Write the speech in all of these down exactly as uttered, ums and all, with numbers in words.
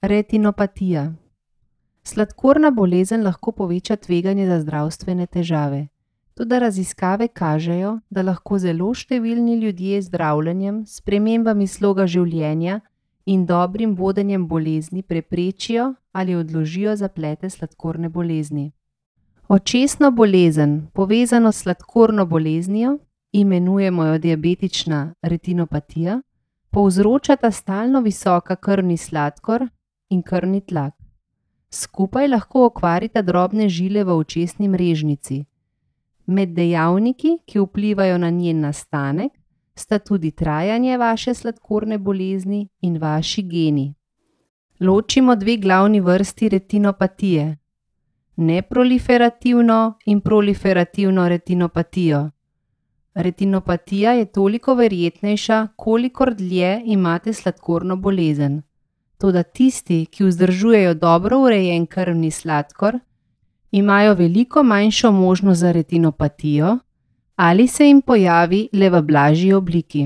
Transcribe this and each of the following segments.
Retinopatija. Sladkorna bolezen lahko poveča tveganje za zdravstvene težave. Toda raziskave kažejo, da lahko zelo številni ljudje z zdravljenjem, spremembami sloga življenja in dobrim vodenjem bolezni preprečijo ali odložijo zaplete sladkorne bolezni. Očesno bolezen, povezano s sladkorno boleznijo, imenujemo jo diabetična retinopatija, povzročata stalno visoka krvni sladkor in krvni tlak. Skupaj lahko okvarita drobne žile v očesni mrežnici. Med dejavniki, ki vplivajo na njen nastanek, sta tudi trajanje vaše sladkorne bolezni in vaši geni. Ločimo dve glavni vrsti retinopatije: neproliferativno in proliferativno retinopatijo. Retinopatija je toliko verjetnejša, kolikor dlje imate sladkorno bolezen. Toda tisti, ki vzdržujejo dobro urejen krvni sladkor, imajo veliko manjšo možnost za retinopatijo ali se jim pojavi le v blažji obliki.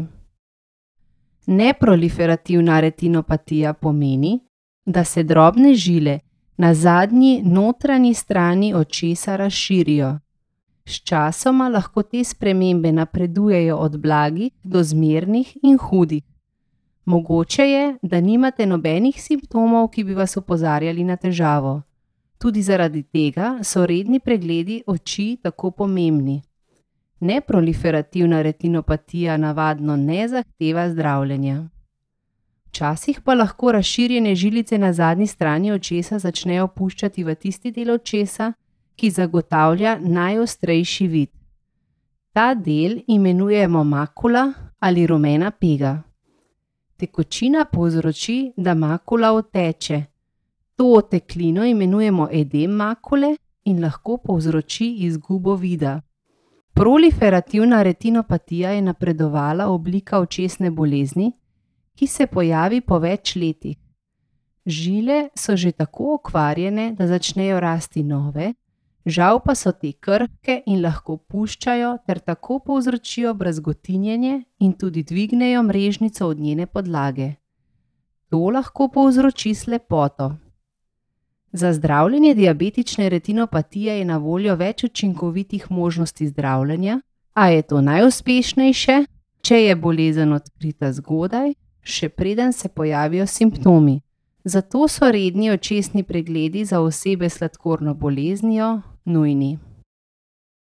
Neproliferativna retinopatija pomeni, da se drobne žile na zadnji notranji strani očesa razširijo. Sčasoma lahko te spremembe napredujejo od blagih do zmernih in hudih. Mogoče je, da nimate nobenih simptomov, ki bi vas opozarjali na težavo. Tudi zaradi tega so redni pregledi oči tako pomembni. Neproliferativna retinopatija navadno ne zahteva zdravljenja. Včasih pa lahko razširjene žilice na zadnji strani očesa začnejo puščati v tisti del očesa, ki zagotavlja najostrejši vid. Ta del imenujemo makula ali rumena pega. Tekočina povzroči, da makula odteče. To oteklino imenujemo edem makule in lahko povzroči izgubo vida. Proliferativna retinopatija je napredovala oblika očesne bolezni, ki se pojavi po več letih. Žile so že tako okvarjene, da začnejo rasti nove, žal pa so te krhke in lahko puščajo ter tako povzročijo brazgotinjenje in tudi dvignejo mrežnico od njene podlage. To lahko povzroči slepoto. Za zdravljenje diabetične retinopatije je na voljo več učinkovitih možnosti zdravljenja, a je to najuspešnejše, če je bolezen odkrita zgodaj, še preden se pojavijo simptomi. Zato so redni očesni pregledi za osebe s sladkorno boleznijo nujni.